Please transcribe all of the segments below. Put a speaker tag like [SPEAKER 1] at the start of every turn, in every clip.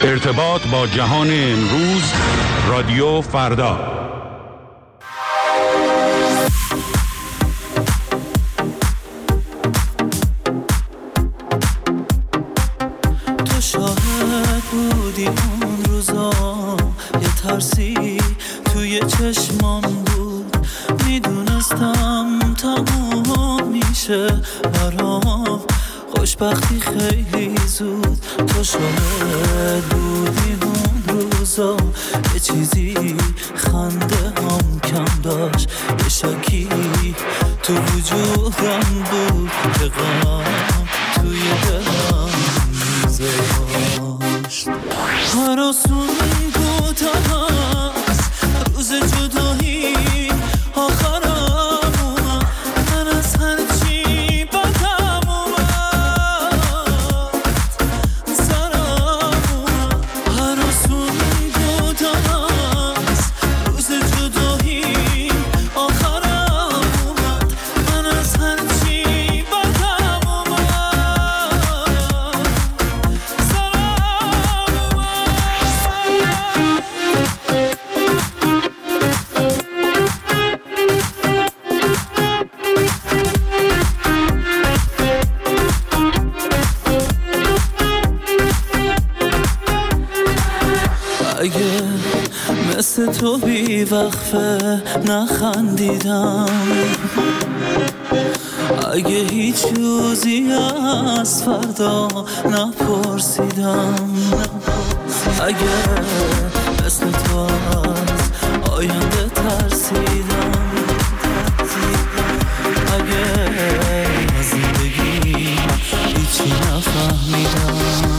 [SPEAKER 1] ارتباط با جهان امروز، رادیو فردا.
[SPEAKER 2] تو شاهد بودی اون روزا، یه ترسی توی چشمام بود، میدونستم تموم میشه برام خوشبختی خیلی زود. تو شاهد بودی اون روزا، یه چیزی خنده هم کم داشت، یه شکی تو وجودم بود که غم توی دلم میذاشت. هراسون بود هست روز جدایی آخرم اومد، من از هرچی بدم اومد سرم اومد. هراسون بود هست روز جدایی آخرم اومد، من از هرچی بدم اومد سرم اگه مثل تو بی وقفه نخندیدم، اگه هیچ روزی از فردا نپرسیدم، اگه مثل تو از آینده ترسیدم، اگه از زندگی هیچی نفهمیدم.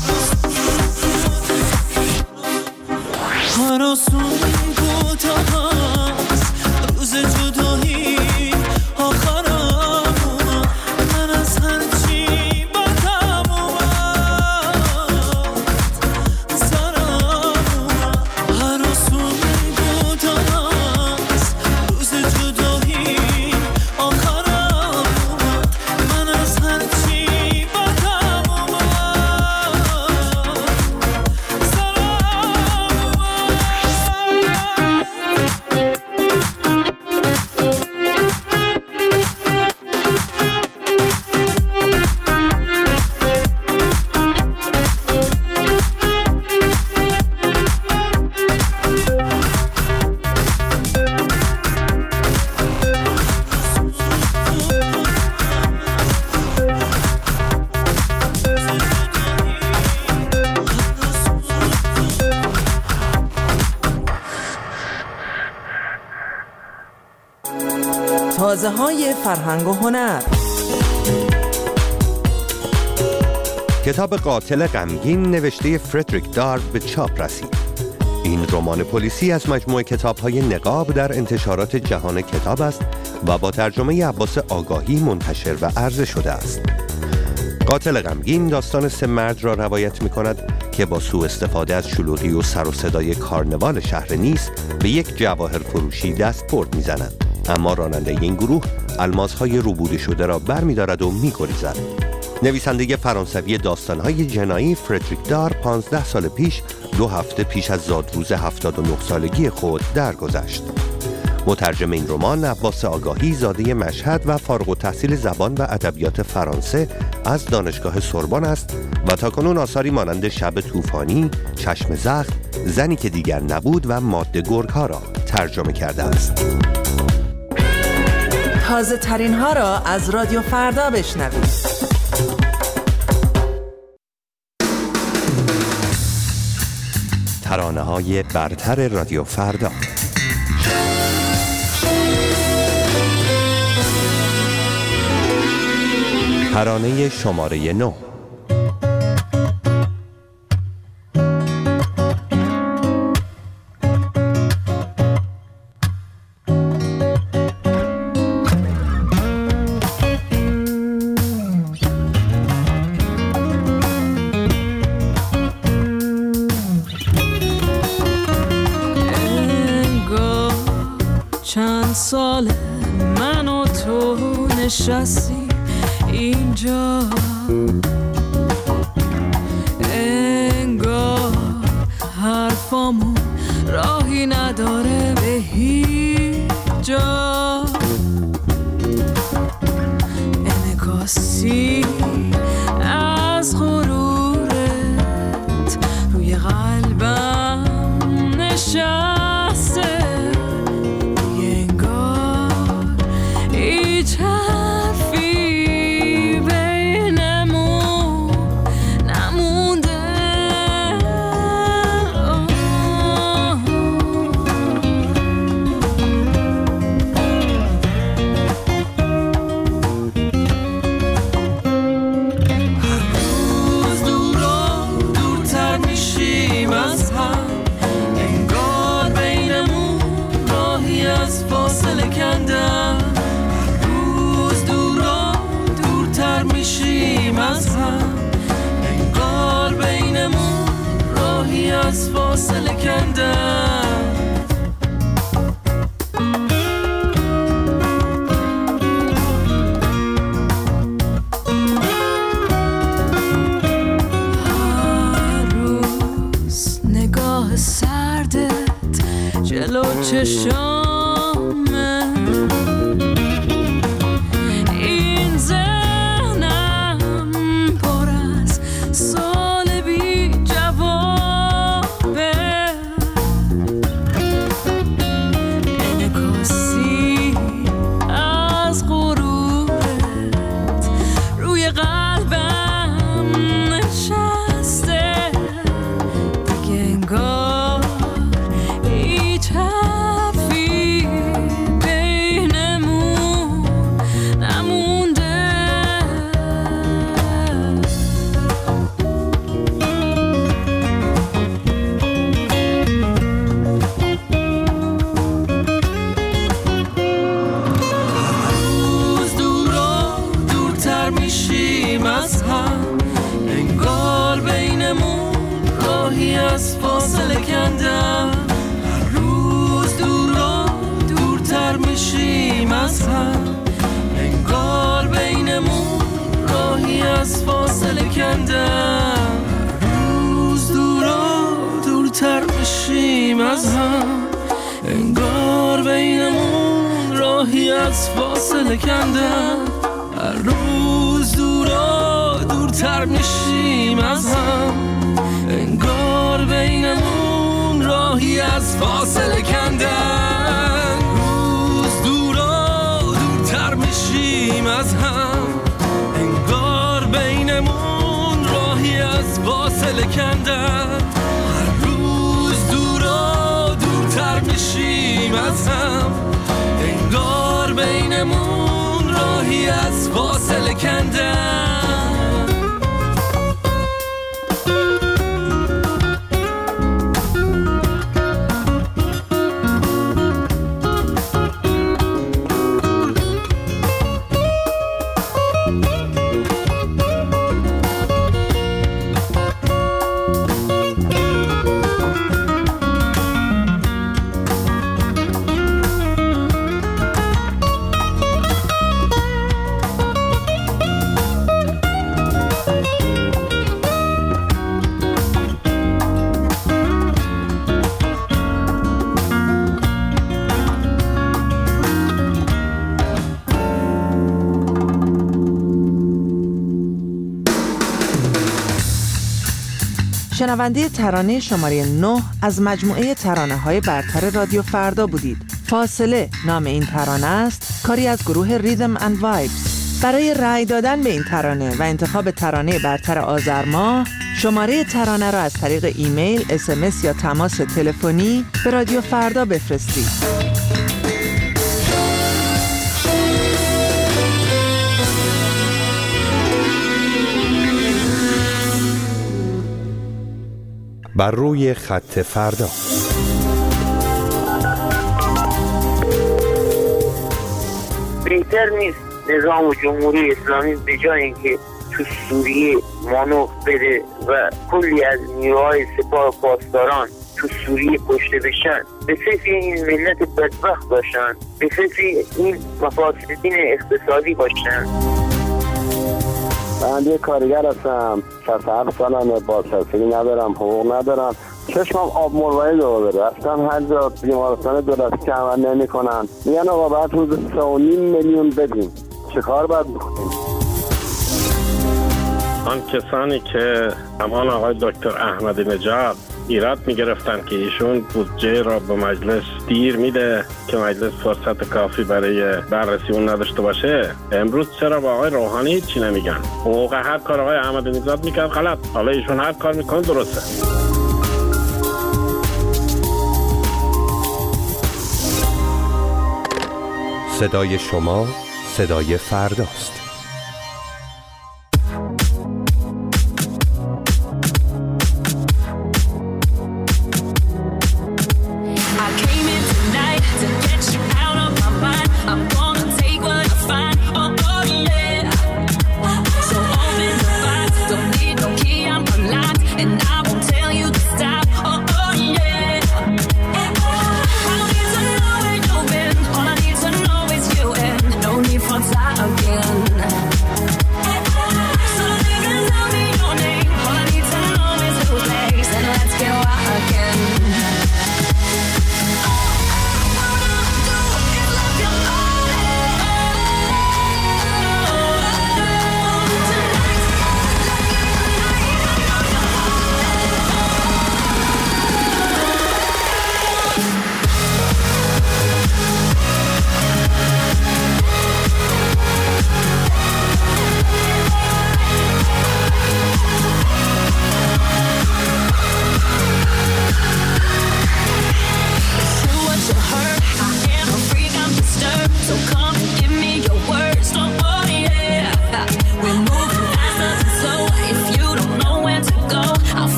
[SPEAKER 2] هراسون بود هست روز جدایی آخرم اومد، من از هرچی بدم اومد سرم اومد. هراسون بود هست روز جدایی آخرم اومد، من از هرچی بدم اومد
[SPEAKER 3] تازه‌های فرهنگ و هنر.
[SPEAKER 4] کتاب قاتل غمگین نوشته فردریک دارو به چاپ رسید. این رمان پلیسی از مجموعه کتاب‌های نقاب در انتشارات جهان کتاب است و با ترجمه عباس آگاهی منتشر و عرضه شده است. قاتل غمگین داستان 3 مرد را روایت می‌کند که با سوء استفاده از شلوغی و سر و صدای کارنوال شهر نیس به یک جواهر فروشی دستبرد می‌زنند. اما راننده این گروه الماس‌های روبوده شده را برمی‌دارد و می‌گریزد. نویسنده فرانسوی داستان‌های جنایی فردریک دارو 15 سال پیش 2 هفته پیش از زادروز 79 سالگی خود درگذشت. مترجم این رمان عباس آگاهی زاده مشهد و فارغ التحصیل زبان و ادبیات فرانسه از دانشگاه سوربن است و تاکنون آثاری مانند شب طوفانی، چشم زخم، زنی که دیگر نبود و ماده گرگ‌ها را ترجمه کرده است.
[SPEAKER 3] تازه ترین ها را از رادیو فردا بشنوید.
[SPEAKER 4] ترانه‌های برتر رادیو فردا. ترانه شماره 9.
[SPEAKER 2] چند ساله من و تو نشستی اینجا، انگار کندم. هر روز نگاه سردت جلو چشامه، این ذهنم پر از سوال بی جوابه، انعکاسی از غرورت روی قلبم نشسته، دیگه انگار هیچ حرفی بینمون نمونده. روز دور و دورتر میشیم از هم، انگار بینمون راهی از فاصله کندم. هر روز دور و دورتر میشیم از هم، انگار بینمون راهی از فاصله کندم. روز دور و دورتر میشیم از هم، انگار بینمون راهی از فاصله کندم. هر روز دور و دورتر میشیم از هم، انگار بینمون راهی از فاصله کندن. روز دور و دورتر میشیم از هم، انگار بینمون راهی از فاصله کندن. هر روز دور و دورتر میشیم از هم، انگار بینمون راهی از فاصله کندن.
[SPEAKER 3] شنونده ترانه شماره 9 از مجموعه ترانه‌های برتر رادیو فردا بودید. فاصله نام این ترانه است، کاری از گروه ریدم اند وایبز. برای رأی دادن به این ترانه و انتخاب ترانه برتر آذر ماه، شماره ترانه را از طریق ایمیل، SMS یا تماس تلفنی به رادیو فردا بفرستید.
[SPEAKER 4] بر روی خط فردا.
[SPEAKER 5] بهتر نیست نظام جمهوری اسلامی به جای اینکه تو سوریه مانور بده و کلی از نیروهای سپاه پاسداران تو سوریه کشته بشن، به فکر این ملت بدبخت باشن، به فکر این مفاسدین اقتصادی باشن.
[SPEAKER 6] من یه کارگر هستم، 67 سالمه، بازنشستگی ندارم، حقوق ندارم، چشمم آب مروارید رو داره. رفتم هر جا بیمارستان دولتی که عمل نمی‌کنن، میگن آقا بعد روز 3.5 میلیون بدیم. چه کار باید بکنیم؟
[SPEAKER 7] آن کسانی که همان آقای دکتر احمدی نژاد ایراد می‌گرفتن که ایشون بودجه را به مجلس دیر میده که مجلس فرصت کافی برای بررسی اون نداشته باشه، امروز چرا با آقای روحانی چی نمیگن؟ حقوق هر کار آقای احمدی نژاد میکرد غلط، حالا ایشون هر کار میکنه درسته.
[SPEAKER 4] صدای شما صدای فرداست.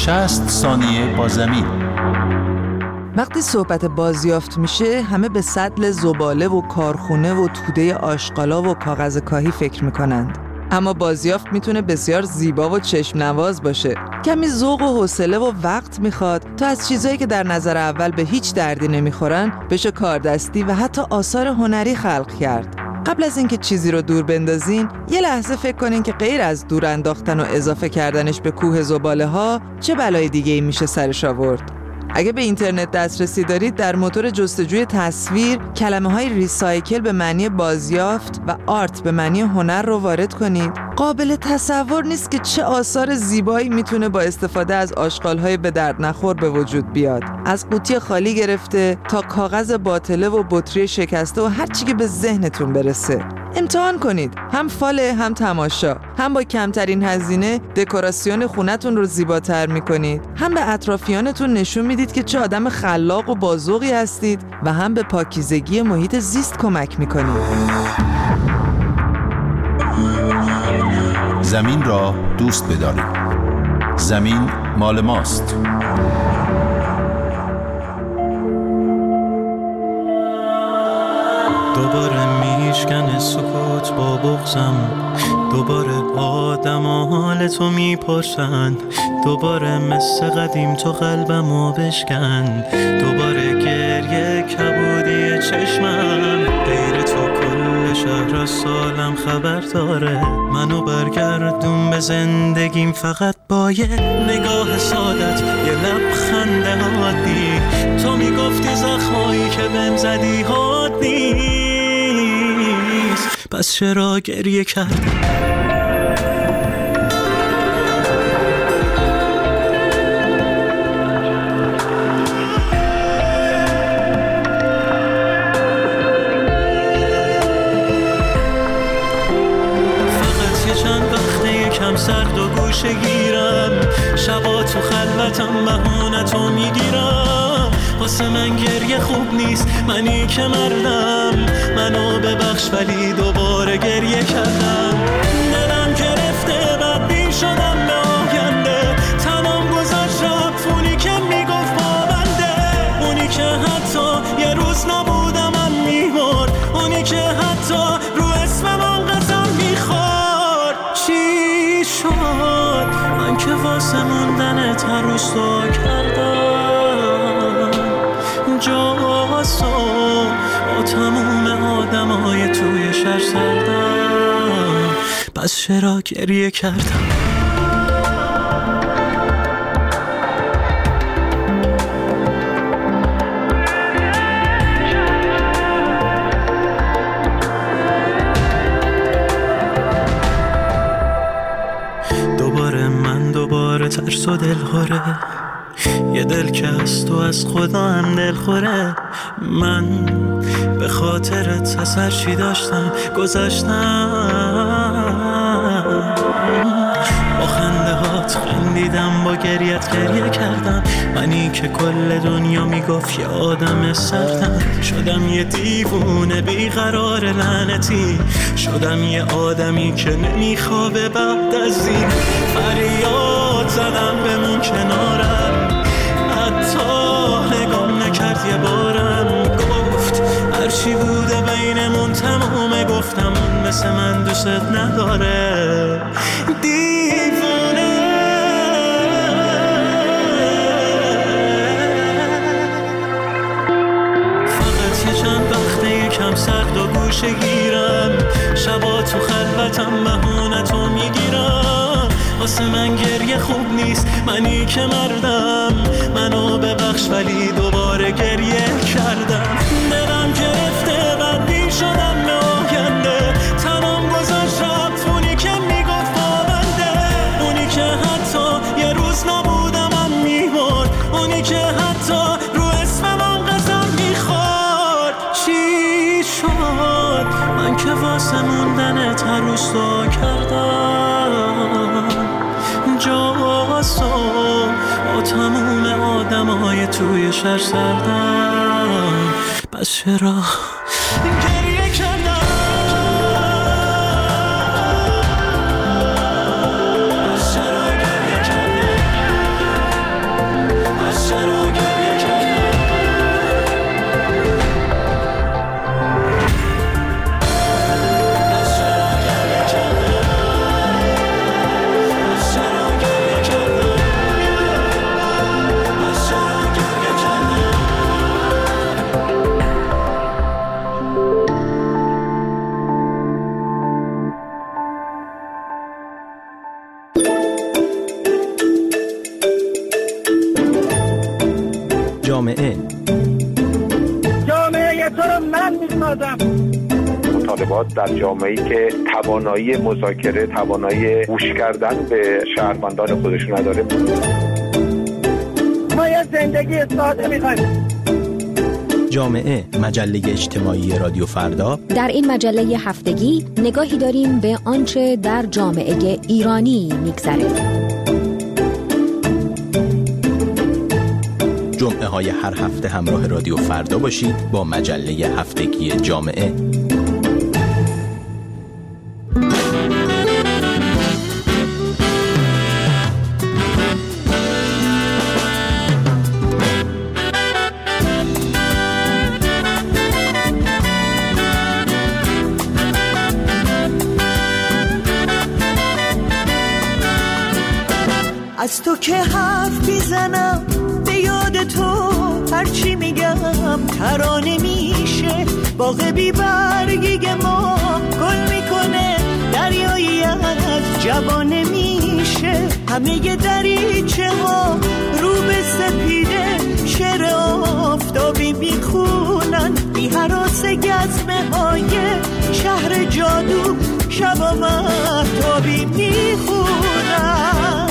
[SPEAKER 8] 60 ثانیه با زمین.
[SPEAKER 3] وقتی صحبت بازیافت میشه همه به سطل زباله و کارخونه و توده آشغالا و کاغذ کاهی فکر میکنند. اما بازیافت میتونه بسیار زیبا و چشم نواز باشه. کمی ذوق و حوصله و وقت میخواد تا از چیزایی که در نظر اول به هیچ دردی نمیخورن بشه کاردستی و حتی آثار هنری خلق کرد. قبل از اینکه چیزی رو دور بندازین یه لحظه فکر کنین که غیر از دور انداختن و اضافه کردنش به کوه زباله ها چه بلای دیگه‌ای میشه سرش آورد. اگه به اینترنت دسترسی دارید در موتور جستجوی تصویر کلمه‌های ریسایکل به معنی بازیافت و آرت به معنی هنر رو وارد کنید. قابل تصور نیست که چه آثار زیبایی میتونه با استفاده از آشغال‌های به درد نخور به وجود بیاد. از قوطی خالی گرفته تا کاغذ باطله و بطری شکسته و هر چی که به ذهنتون برسه. امتحان کنید، هم فاله هم تماشا، هم با کمترین هزینه دکوراسیون خونتون رو زیباتر میکنید، هم به اطرافیانتون نشون میدید که چه آدم خلاق و بازوقی هستید و هم به پاکیزگی محیط زیست کمک میکنید.
[SPEAKER 8] زمین را دوست بدارید. زمین مال ماست.
[SPEAKER 2] دوباره میشکنه سکوت با بغضم، دوباره آدم حال تو میپرسن، دوباره مثل قدیم تو قلبمو بشکن، دوباره گریه کبودی چشمم، غیر تو کل شهر از سالم خبر داره، منو برگردون به زندگیم فقط با یه نگاه سادت، یه لبخند عادی، تو میگفتی زخمایی که بهم زدی حاد نیست، پس چرا گریه کردی؟ سرد و گوشه گیرم، شبا تو خلوتم بهونتو میگیرم، واسه من گریه خوب نیست، منی که مردم، منو ببخش ولی دوباره گریه کردم، دلم گرفته بدبین شدم به آینده، تنم گذاشت رفت که میگفت پابنده، اونی که حتی یه روز نبودم من میمرد، اونی که حتی رو اسمم قسم میخورد، چی شد؟ من که واسه موندنت هر روز تو کردم جاسو با تموم آدمای توی شهر سردم، پس چرا گریه کردم؟ ترس و دلخوره، یه دل که از تو از خدا هم دلخوره، من به خاطرت اثر چی داشتم گذاشتم، با خنده هات خندیدم، با گریت گریه کردم، منی که کل دنیا میگفت یه آدم سردم، شدم یه دیوونه بیقرار لعنتی، شدم یه آدمی که نمیخوابه بعد از این، فریاد زدم بمون کنارم، حتی نگام نکرد یه بارم، گفت هرچی بوده بینمون تمومه، گفتم اون مثل من دوست نداره، دیوونه. فقط یه چند وقته یکم سرد و گوشه گیرم، شبا تو خلوتم بهونتو میگیرم، واسه من گریه خوب نیست، منی که مردم، منو ببخش ولی دوباره گریه کردم، دلم گرفته بدبین شدم به آینده، تنم گذاشت رفت اونی که میگفت پابنده، اونی که حتی یه روز نبودم من میمرد، اونی که حتی رو اسمم قسم میخورد، چی شد؟ من که واسه موندنت هر روز تو کردم جاسو با تموم آدمای توی شهر سردم، پس چرا گریه کردم؟ پس چرا گریه کردم؟
[SPEAKER 9] جامعه
[SPEAKER 10] تو رو من می‌سازم.
[SPEAKER 11] مطالبات در جامعه‌ای که توانایی مذاکره، توانایی گوش کردن به شهروندان خودشون نداره.
[SPEAKER 10] ما یه زندگی ساده می‌خوایم.
[SPEAKER 9] جامعه، مجله اجتماعی رادیو فردا.
[SPEAKER 12] در این مجله هفتگی نگاهی داریم به آنچه در جامعه ایرانی می‌گذره.
[SPEAKER 9] جمعه های هر هفته همراه رادیو فردا باشید با مجله هفتگی جامعه.
[SPEAKER 13] از تو که حرف میزنم به یاد تو هرچی میگم ترانه میشه. باغ بی برگی ما گل میکنه، دریایی از جوانه میشه. همه دریچه ها رو به سپیده شعر آفتابی میخونن. بی هراس گزمه های شهر جادو شب مهتابی میخونن.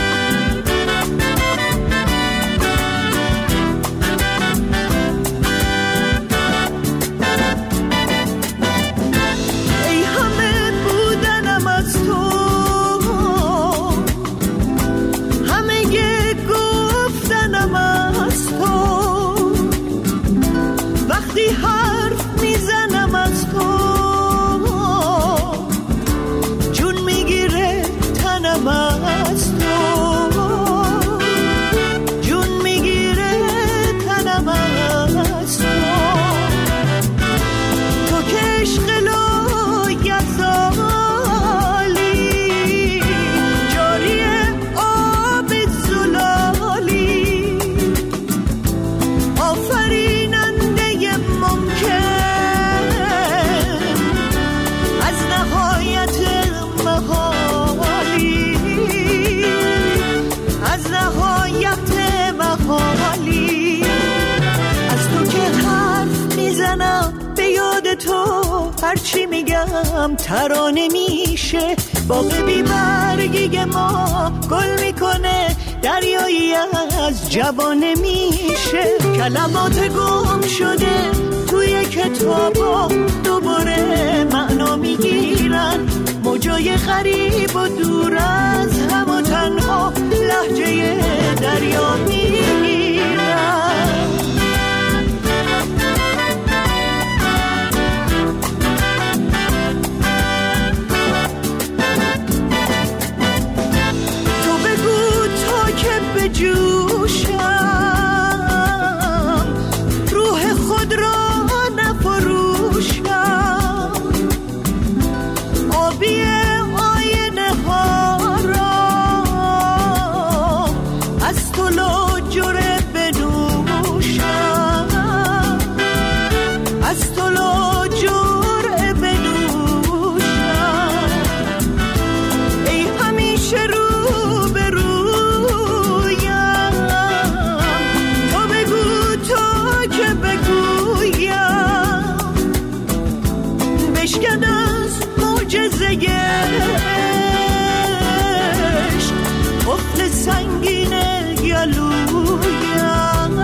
[SPEAKER 13] هرچی میگم ترانه میشه. باغ بی برگی ما گل میکنه، دریایی از جوانه میشه. کلمات گم شده توی کتابا دوباره معنا میگیرن. موجای غریب و دور از هم و تنها لهجه دریا میگیرن. جوشم روح خود را نفروشم. آبی آینه ها را از تو لاجره بنوشم. از تو لاجره بنوشم. ای همیشه رو بشکن از معجزه عشق قفل سنگین گلویم.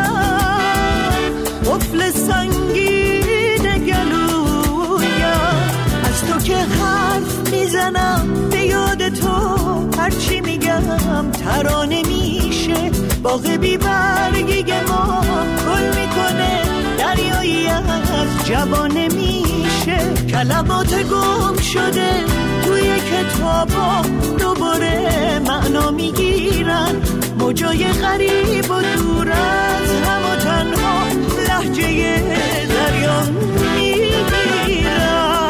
[SPEAKER 13] قفل سنگین گلویم. از تو که حرف میزنم به یاد تو هرچی میگم ترانه میشه. باغ بی برگی ما گل میکنه، دریایی از جوانه میشه. کلمات گم شده توی کتابا دوباره معنا میگیرن. موجای غریب و دور از هم و تنها لهجه دریا میگیرن.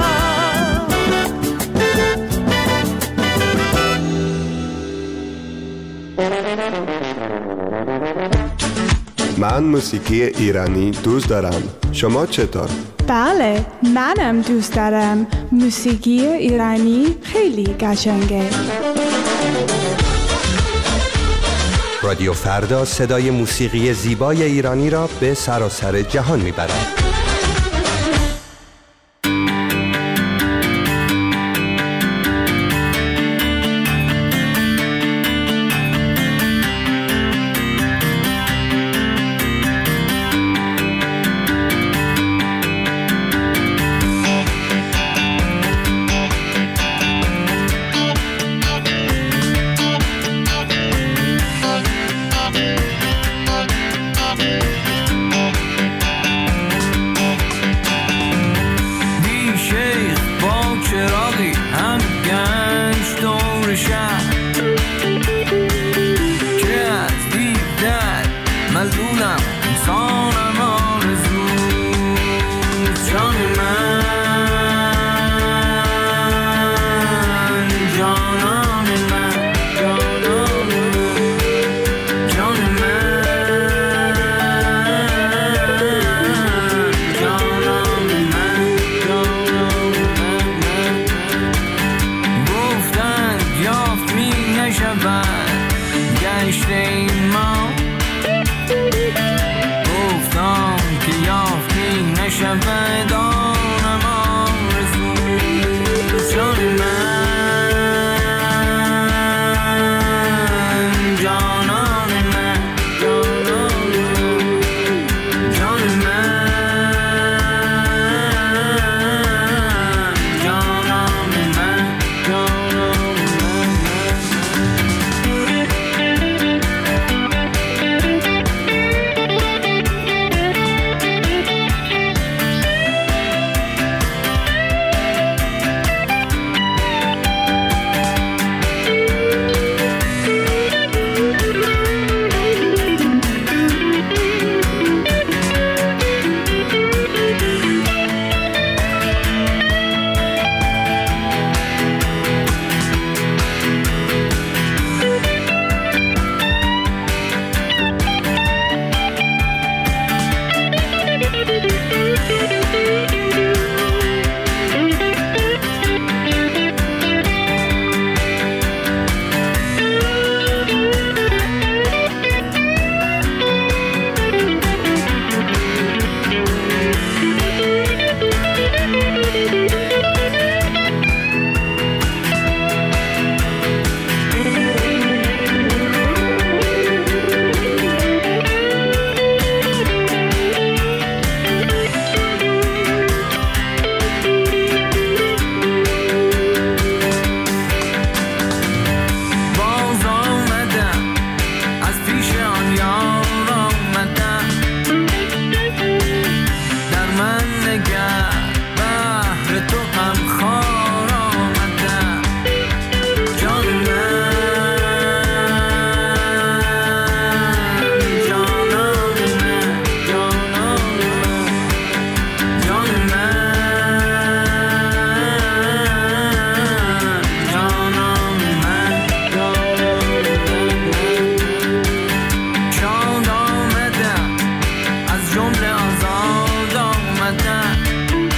[SPEAKER 14] من موسیقی ایرانی دوست دارم. شما چطور؟
[SPEAKER 15] بله، منم دوست دارم. موسیقی ایرانی خیلی قشنگه.
[SPEAKER 4] رادیو فردا صدای موسیقی زیبای ایرانی را به سراسر جهان میبرد.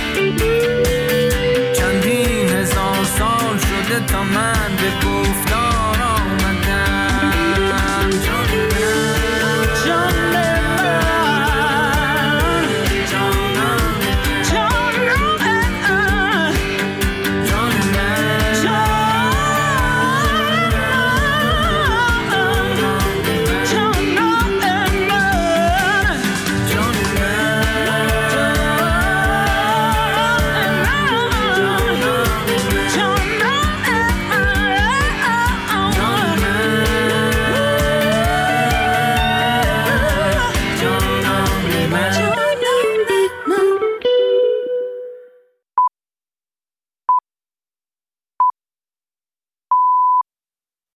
[SPEAKER 16] تا من به گفتم